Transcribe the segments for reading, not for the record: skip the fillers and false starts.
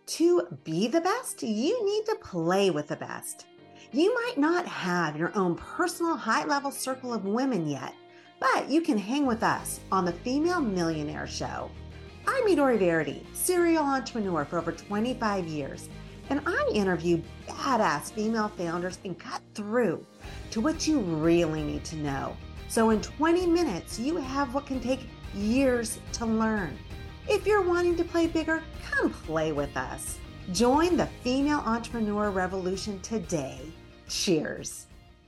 To be the best, you need to play with the best. You might not have your own personal high level circle of women yet, but you can hang with us on the Female Millionaire Show. I'm Midori Verity, serial entrepreneur for over 25 years, and I interview badass female founders and cut through to what you really need to know. So in 20 minutes, you have what can take years to learn. If you're wanting to play bigger, come play with us. Join the female entrepreneur revolution today. Cheers.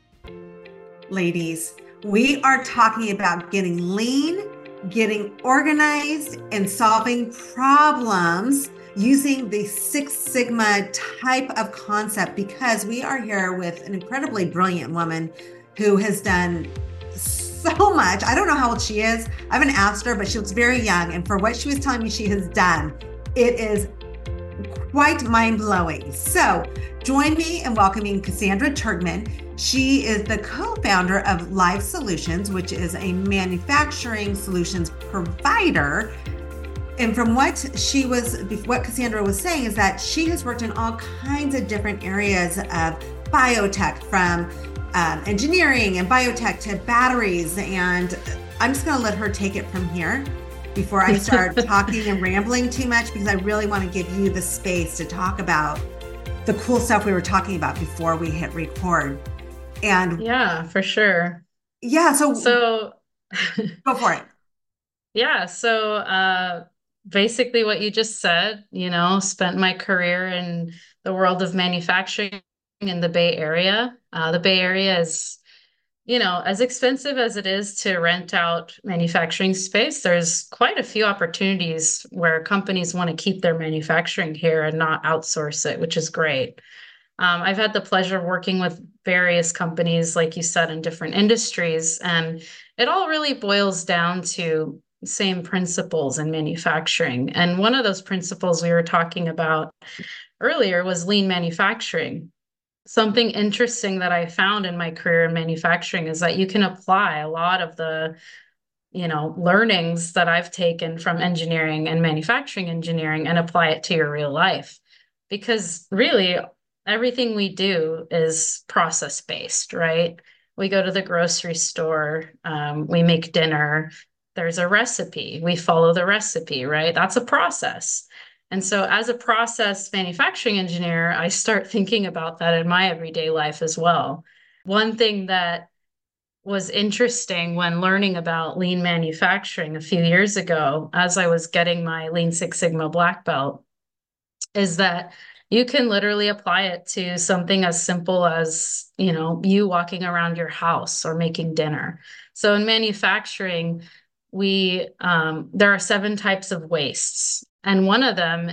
Ladies, we are talking about getting lean, getting organized, and solving problems using the Six Sigma type of concept because we are here with an incredibly brilliant woman who has done so much. I don't know how old she is. I haven't asked her, but she looks very young. And for what she was telling me she has done, it is quite mind-blowing. So join me in welcoming Cassandra Turkman. She is the co-founder of Live Solutions, which is a manufacturing solutions provider. And from what Cassandra was saying is that she has worked in all kinds of different areas of biotech, from engineering and biotech to batteries. And I'm just going to let her take it from here before I start talking and rambling too much, because I really want to give you the space to talk about the cool stuff we were talking about before we hit record. And yeah, for sure. yeah, So, go for it. yeah, basically what you just said, spent my career in the world of manufacturing in the Bay Area. The Bay Area is, as expensive as it is to rent out manufacturing space, there's quite a few opportunities where companies want to keep their manufacturing here and not outsource it, which is great. I've had the pleasure of working with various companies, like you said, in different industries, and it all really boils down to same principles in manufacturing. And one of those principles we were talking about earlier was lean manufacturing. Something interesting that I found in my career in manufacturing is that you can apply a lot of the learnings that I've taken from engineering and manufacturing engineering and apply it to your real life. Because really, everything we do is process based, right? We go to the grocery store, we make dinner, there's a recipe, we follow the recipe, right? That's a process. And so, as a process manufacturing engineer, I start thinking about that in my everyday life as well. One thing that was interesting when learning about lean manufacturing a few years ago, as I was getting my Lean Six Sigma black belt, is that you can literally apply it to something as simple as, you walking around your house or making dinner. So in manufacturing, there are 7 types of wastes, and one of them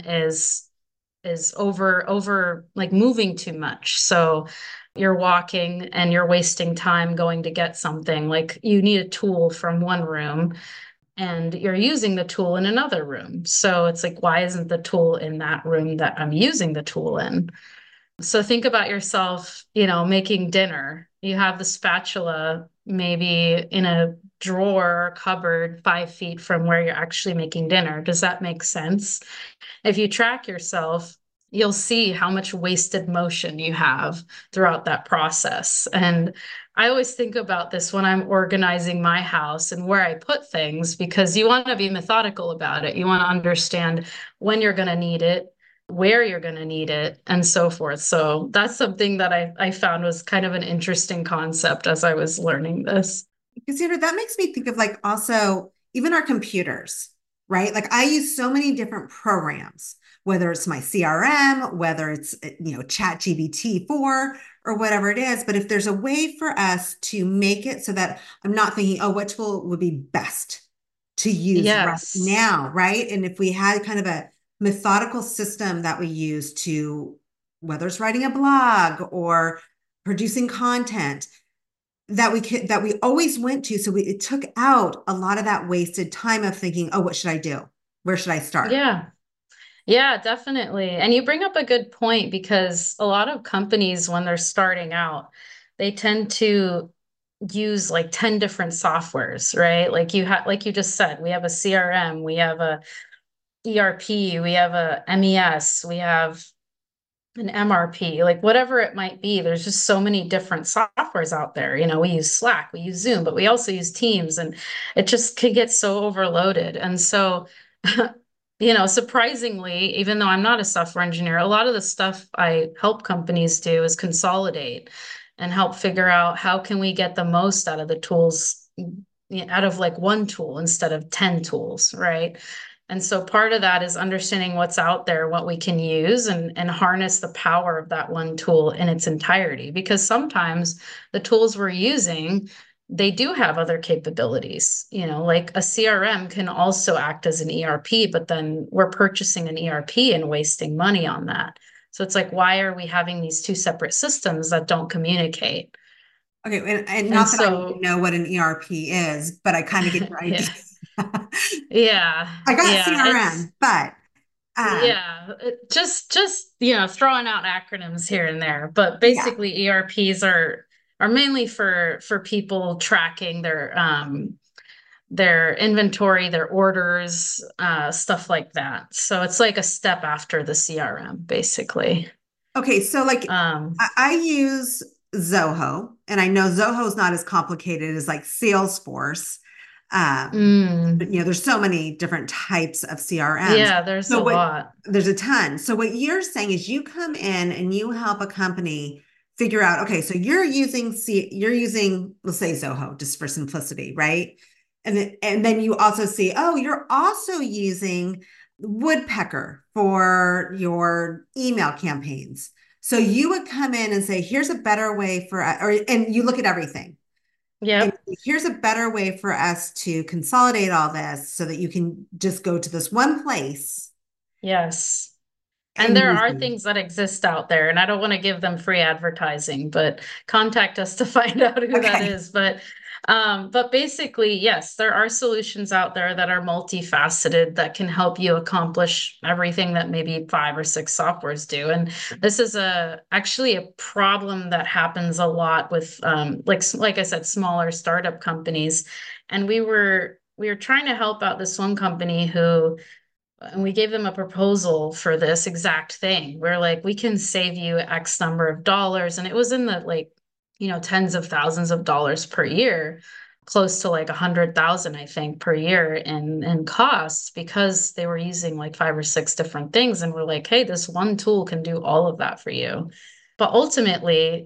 is over like moving too much. So you're walking and you're wasting time going to get something. Like you need a tool from one room and you're using the tool in another room. So it's like, why isn't the tool in that room that I'm using the tool in? So think about yourself, making dinner. You have the spatula maybe in a drawer or cupboard 5 feet from where you're actually making dinner. Does that make sense? If you track yourself, you'll see how much wasted motion you have throughout that process. And I always think about this when I'm organizing my house and where I put things, because you want to be methodical about it. You want to understand when you're going to need it, where you're going to need it, and so forth. So that's something that I found was kind of an interesting concept as I was learning this. Cassandra, that makes me think of like also even our computers, right? Like I use so many different programs, whether it's my CRM, whether it's Chat GBT 4 or whatever it is. But if there's a way for us to make it so that I'm not thinking, oh, what tool would be best to use right Yes. now, right? And if we had kind of a methodical system that we use to, whether it's writing a blog or producing content, that we always went to. So it took out a lot of that wasted time of thinking, oh, what should I do? Where should I start? Yeah. Yeah, definitely. And you bring up a good point because a lot of companies, when they're starting out, they tend to use like 10 different softwares, right? Like you just said, we have a CRM, we have a ERP, we have a MES, we have an MRP, like whatever it might be. There's just so many different softwares out there. We use Slack, we use Zoom, but we also use Teams, and it just can get so overloaded. And so, surprisingly, even though I'm not a software engineer, a lot of the stuff I help companies do is consolidate and help figure out how can we get the most out of the tools, out of like one tool instead of 10 tools, right? And so part of that is understanding what's out there, what we can use, and harness the power of that one tool in its entirety. Because sometimes the tools we're using, they do have other capabilities. Like a CRM can also act as an ERP, but then we're purchasing an ERP and wasting money on that. So it's like, why are we having these two separate systems that don't communicate? Okay, and And not that I even so, know what an ERP is, but I kind of get your idea. yeah, yeah, I got yeah. CRM, but um, Yeah, just throwing out acronyms here and there, but yeah. basically ERPs are mainly for people tracking their inventory, their orders, stuff like that. So it's like a step after the CRM, basically. Okay, so like Um, I use Zoho, and I know Zoho is not as complicated as like Salesforce. But, mm, there's so many different types of CRMs. yeah, there's So a what lot. there's a ton. So what you're saying is you come in and you help a company figure out, okay, so you're using, let's say Zoho, just for simplicity, right? And then you also see, oh, you're also using Woodpecker for your email campaigns. So you would come in and say, here's a better way and you look at everything. And Yep. here's a better way for us to consolidate all this so that you can just go to this one place Yes. And and there use are these. things that exist out there, and I don't want to give them free advertising, but contact us to find out who that Okay. is. But basically, yes, there are solutions out there that are multifaceted that can help you accomplish everything that maybe five or six softwares do. And this is actually a problem that happens a lot with like I said, smaller startup companies. And we were trying to help out this one company who and we gave them a proposal for this exact thing. We're like, we can save you X number of dollars. And it was in the tens of thousands of dollars per year, close to like 100,000, I think, per year in costs because they were using like five or six different things. And we're like, hey, this one tool can do all of that for you. But ultimately,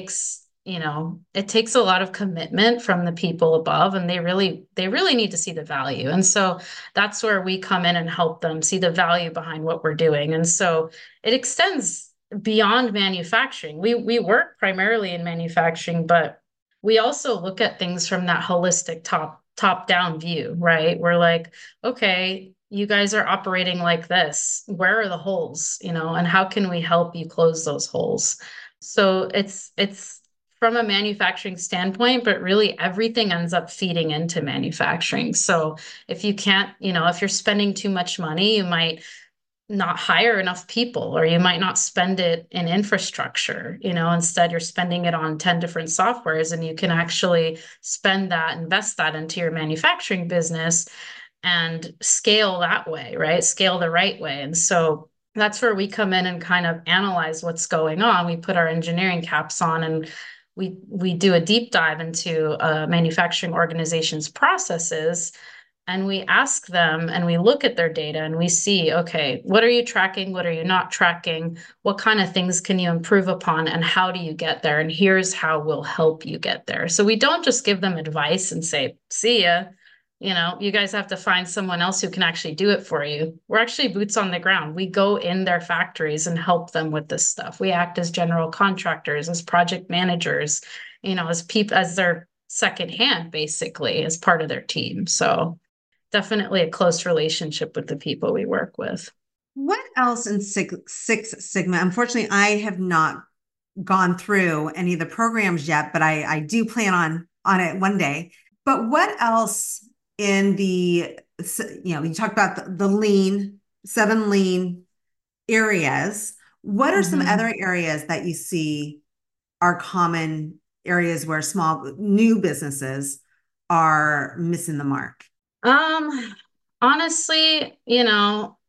it takes a lot of commitment from the people above, and they really need to see the value. And so that's where we come in and help them see the value behind what we're doing. And so it extends beyond manufacturing. We work primarily in manufacturing, but we also look at things from that holistic top down view, right? We're like, okay, you guys are operating like this. Where are the holes, and how can we help you close those holes? So it's from a manufacturing standpoint, but really everything ends up feeding into manufacturing. So if you can't, if you're spending too much money, you might not hire enough people, or you might not spend it in infrastructure. Instead you're spending it on 10 different softwares, and you can actually invest that into your manufacturing business and scale that way, right? Scale the right way. And so that's where we come in and kind of analyze what's going on. We put our engineering caps on, and we do a deep dive into a manufacturing organization's processes, and we ask them and we look at their data and we see, okay, what are you tracking? What are you not tracking? What kind of things can you improve upon? And how do you get there? And here's how we'll help you get there. So we don't just give them advice and say, see ya. You guys have to find someone else who can actually do it for you. We're actually boots on the ground. We go in their factories and help them with this stuff. We act as general contractors, as project managers, as their second hand, basically, as part of their team. So definitely a close relationship with the people we work with. What else in Six Sigma? Unfortunately, I have not gone through any of the programs yet, but I do plan on it one day. But what else in you talked about the lean, 7 lean areas. What are some Mm-hmm. other areas that you see are common areas where small new businesses are missing the mark? Um, Honestly,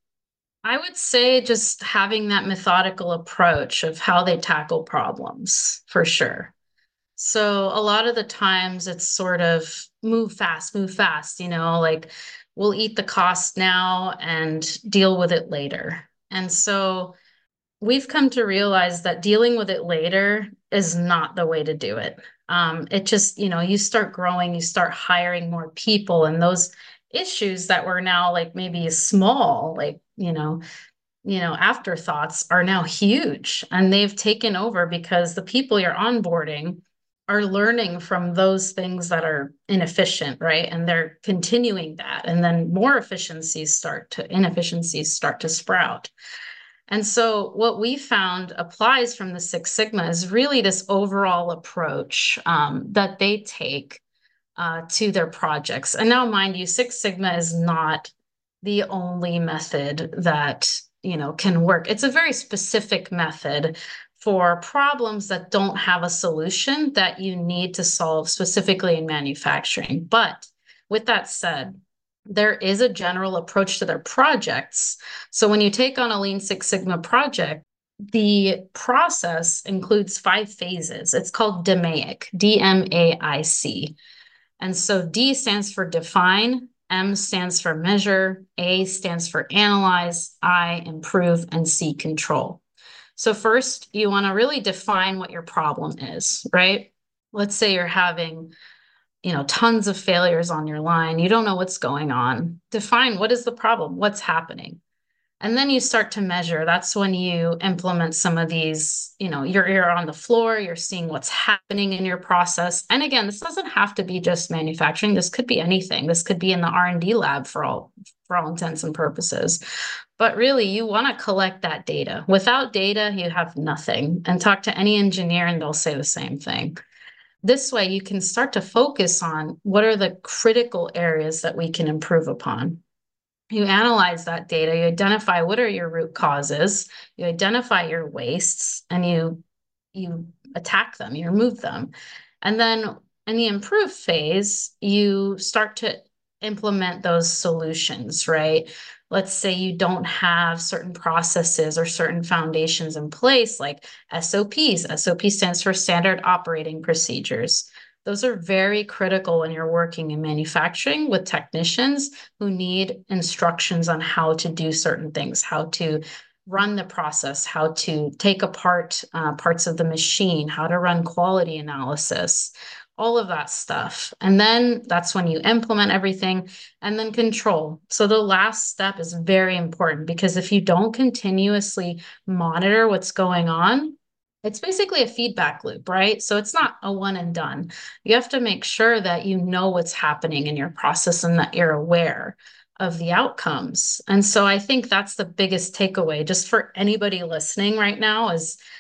I would say just having that methodical approach of how they tackle problems for sure. So a lot of the times it's sort of move fast, like we'll eat the cost now and deal with it later. And so we've come to realize that dealing with it later is not the way to do it. It just, you start growing, you start hiring more people, and those issues that were now like maybe small, like, afterthoughts are now huge and they've taken over because the people you're onboarding are learning from those things that are inefficient, right? And they're continuing that. And then more inefficiencies start to sprout. And so what we found applies from the Six Sigma is really this overall approach that they take to their projects. And now, mind you, Six Sigma is not the only method that can work. It's a very specific method for problems that don't have a solution that you need to solve specifically in manufacturing. But with that said, there is a general approach to their projects. So when you take on a Lean Six Sigma project, the process includes 5 phases. It's called DMAIC, DMAIC. And so D stands for define, M stands for measure, A stands for analyze, I improve, and C control. So first, you want to really define what your problem is, right? Let's say you're having, tons of failures on your line. You don't know what's going on. Define what is the problem, what's happening. And then you start to measure. That's when you implement some of these, you're on the floor, you're seeing what's happening in your process. And again, this doesn't have to be just manufacturing. This could be anything. This could be in the R&D lab for all intents and purposes. But really, you want to collect that data. Without data, you have nothing. And talk to any engineer and they'll say the same thing. This way, you can start to focus on what are the critical areas that we can improve upon. You analyze that data, you identify what are your root causes, you identify your wastes, and you attack them, you remove them. And then in the improve phase, you start to implement those solutions, right? Let's say you don't have certain processes or certain foundations in place, like SOPs. SOP stands for standard operating procedures. Those are very critical when you're working in manufacturing with technicians who need instructions on how to do certain things, how to run the process, how to take apart parts of the machine, how to run quality analysis, all of that stuff. And then that's when you implement everything, and then control. So the last step is very important because if you don't continuously monitor what's going on, it's basically a feedback loop, right? So it's not a one and done. You have to make sure that you know what's happening in your process and that you're aware of the outcomes. And so I think that's the biggest takeaway just for anybody listening right now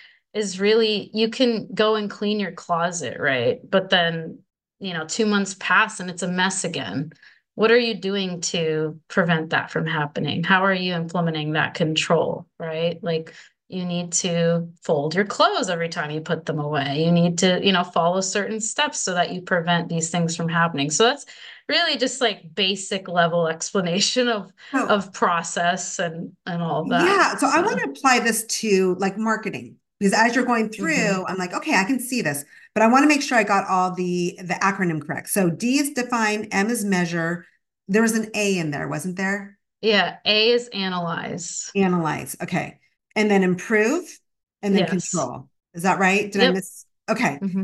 is really you can go and clean your closet, right? But then, 2 months pass and it's a mess again. What are you doing to prevent that from happening? How are you implementing that control, right? Like you need to fold your clothes every time you put them away. You need to, follow certain steps so that you prevent these things from happening. So that's really just like basic level explanation of So, process and all that. yeah. So I want to apply this to like marketing because as you're going Mhm. through, I'm like, okay, I can see this, but I want to make sure I got all the acronym correct. So D is define, M is measure. There was an A in there, wasn't there? Yeah, A is analyze. Analyze. Okay. And then improve and then Yes. control. Is that right? Did I Yep. miss? Okay. Hmm.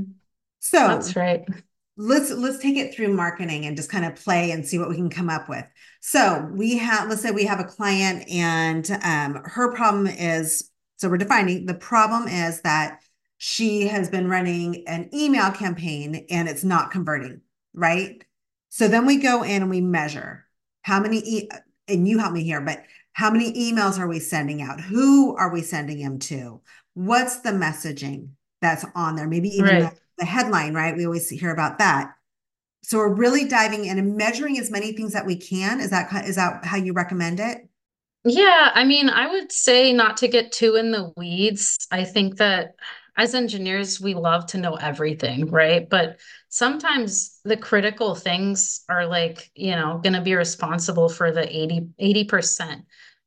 So That's right. let's take it through marketing and just kind of play and see what we can come up with. So let's say we have a client and her problem is, so we're defining the problem is that she has been running an email campaign and it's not converting, right? So then we go in and we measure how and you help me here, but how many emails are we sending out? Who are we sending them to? What's the messaging that's on there? Maybe even Right. the headline, right? We always hear about that. So we're really diving in and measuring as many things that we can. Is that how you recommend it? Yeah, I mean, I would say not to get too in the weeds. I think that as engineers, we love to know everything, right? But sometimes the critical things are like, going to be responsible for the 80%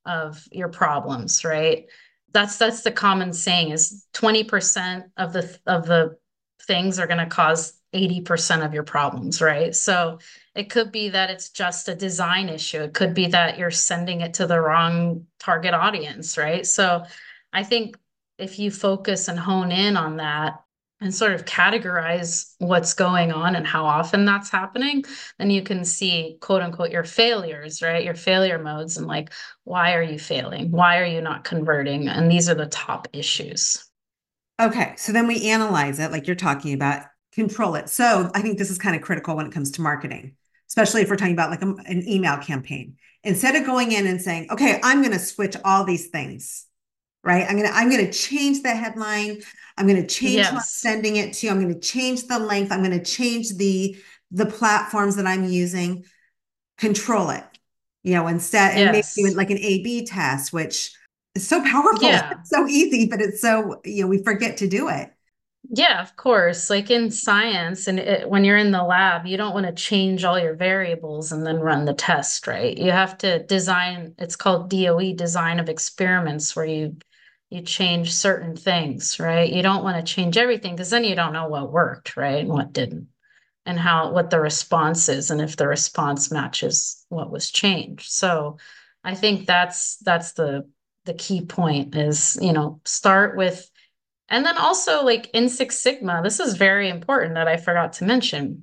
of your problems, right? That's the common saying is 20% of the things are going to cause 80% of your problems, right? So it could be that it's just a design issue. It could be that you're sending it to the wrong target audience, right? So I think if you focus and hone in on that and sort of categorize what's going on and how often that's happening, then you can see, quote unquote, your failures, right? Your failure modes, and like, why are you failing? Why are you not converting? And these are the top issues. Okay, so then we analyze it like you're talking about, control it. So I think this is kind of critical when it comes to marketing, especially if we're talking about like an email campaign. Instead of going in and saying, okay, I'm going to switch all these things, right? I'm going to change the headline. I'm going to change who I'm Yes. sending it to. I'm going to change the length. I'm going to change the platforms that I'm using. Control it. Instead, and maybe do it Yes. like an A/B test, which is so powerful. Yeah. It's so easy, but it's so, we forget to do it. Yeah, of course. Like in science, and when you're in the lab, you don't want to change all your variables and then run the test, right? You have to design, it's called DOE, design of experiments, where you change certain things, right? You don't want to change everything because then you don't know what worked, right? And what didn't, and what the response is, and if the response matches what was changed. So I think that's the key point is, start with, and then also like in Six Sigma, this is very important that I forgot to mention,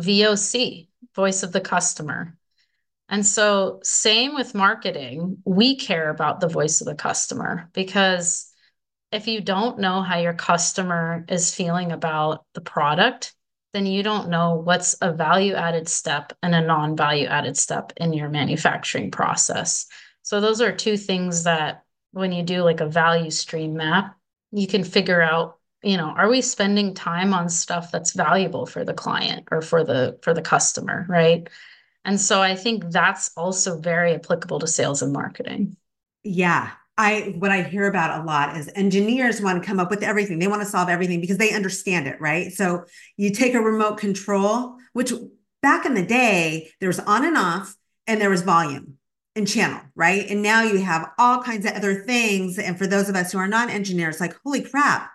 VOC, voice of the customer. And so, same with marketing, we care about the voice of the customer, because if you don't know how your customer is feeling about the product, then you don't know what's a value added step and a non value added step in your manufacturing process. So, those are two things that when you do like a value stream map, you can figure out, are we spending time on stuff that's valuable for the client or for the customer, right? And so I think that's also very applicable to sales and marketing. Yeah. What I hear about a lot is engineers want to come up with everything. They want to solve everything because they understand it, right? So you take a remote control, which back in the day, there was on and off, and there was volume and channel, right? And now you have all kinds of other things. And for those of us who are not engineers, like, holy crap,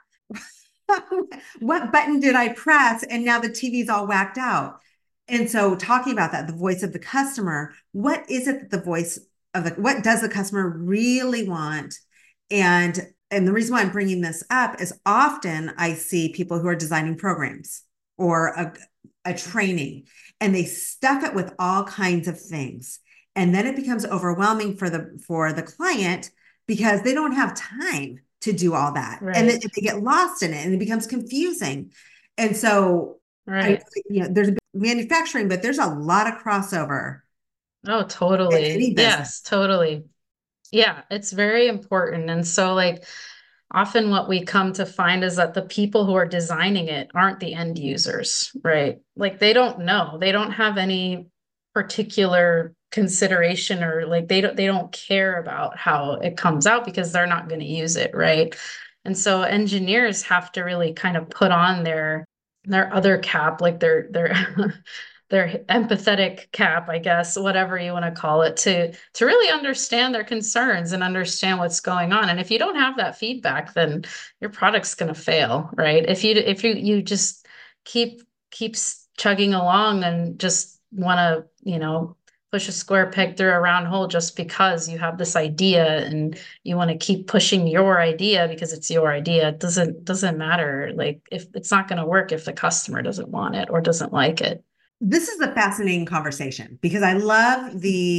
what button did I press? And now the TV's all whacked out. And so talking about that, the voice of the customer, what is it that the voice of what does the customer really want? And the reason why I'm bringing this up is often I see people who are designing programs or a training, and they stuff it with all kinds of things. And then it becomes overwhelming for the client because they don't have time to do all that. And then Right. they get lost in it and it becomes confusing. And so I, Right. there's manufacturing, but there's a lot of crossover Oh, in totally. any business. Yes, totally. Yeah, it's very important. And so, like, often what we come to find is that the people who are designing it aren't the end users, right? Like, they don't know, they don't have any particular consideration, or like they don't care about how it comes out because they're not going to use it, right? And so engineers have to really kind of put on their other cap, like their their empathetic cap, I guess, whatever you want to call it, to really understand their concerns and understand what's going on. And if you don't have that feedback, then your product's going to fail, right? If you just keep chugging along and just want to, push a square peg through a round hole just because you have this idea and you want to keep pushing your idea because it's your idea, it doesn't matter. Like, if it's not going to work if the customer doesn't want it or doesn't like it. This is a fascinating conversation because I love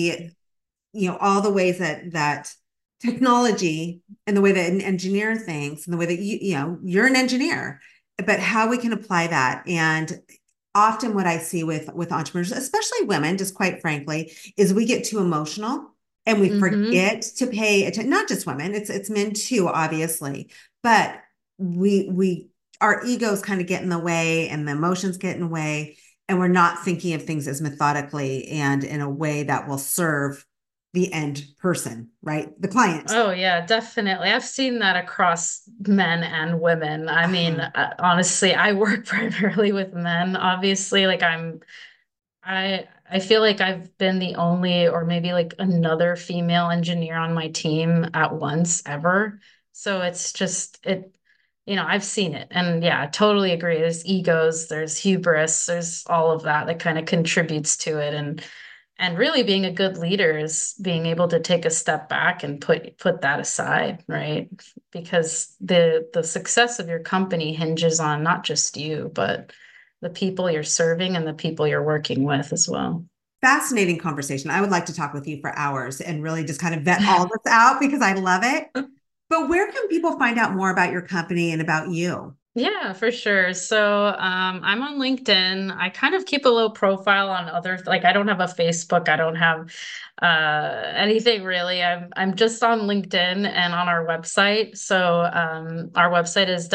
all the ways that technology and the way that an engineer thinks and the way that you're an engineer, but how we can apply that. And often what I see with entrepreneurs, especially women, just quite frankly, is we get too emotional and we Mm-hmm. forget to pay attention. Not just women, it's men too, obviously, but we our egos kind of get in the way and the emotions get in the way, and we're not thinking of things as methodically and in a way that will serve the end person, right? The client. Oh yeah, definitely. I've seen that across men and women. I mean, Uh, honestly, I work primarily with men, obviously. Like, I feel like I've been the only or maybe like another female engineer on my team at once ever. So it's just I've seen it. And yeah, I totally agree. There's egos, there's hubris, there's all of that that kind of contributes to it. And really being a good leader is being able to take a step back and put that aside, right? Because the success of your company hinges on not just you, but the people you're serving and the people you're working with as well. Fascinating conversation. I would like to talk with you for hours and really just kind of vet all this out because I love it. But where can people find out more about your company and about you? Yeah, for sure. So I'm on LinkedIn. I kind of keep a low profile on other, like I don't have a Facebook. I don't have anything really. I'm just on LinkedIn and on our website. So our website is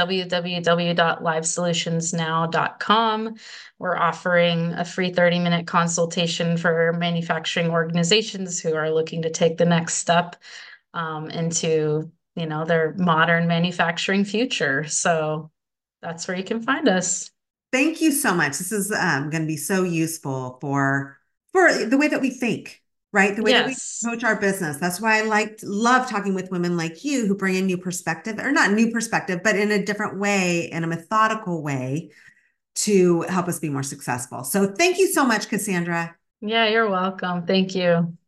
www.livesolutionsnow.com. We're offering a free 30-minute consultation for manufacturing organizations who are looking to take the next step into, their modern manufacturing future. So that's where you can find us. Thank you so much. This is going to be so useful for the way that we think, right? The way that we Yes. approach our business. That's why I love talking with women like you who bring a new perspective, or not new perspective, but in a different way, in a methodical way to help us be more successful. So thank you so much, Cassandra. Yeah, you're welcome. Thank you.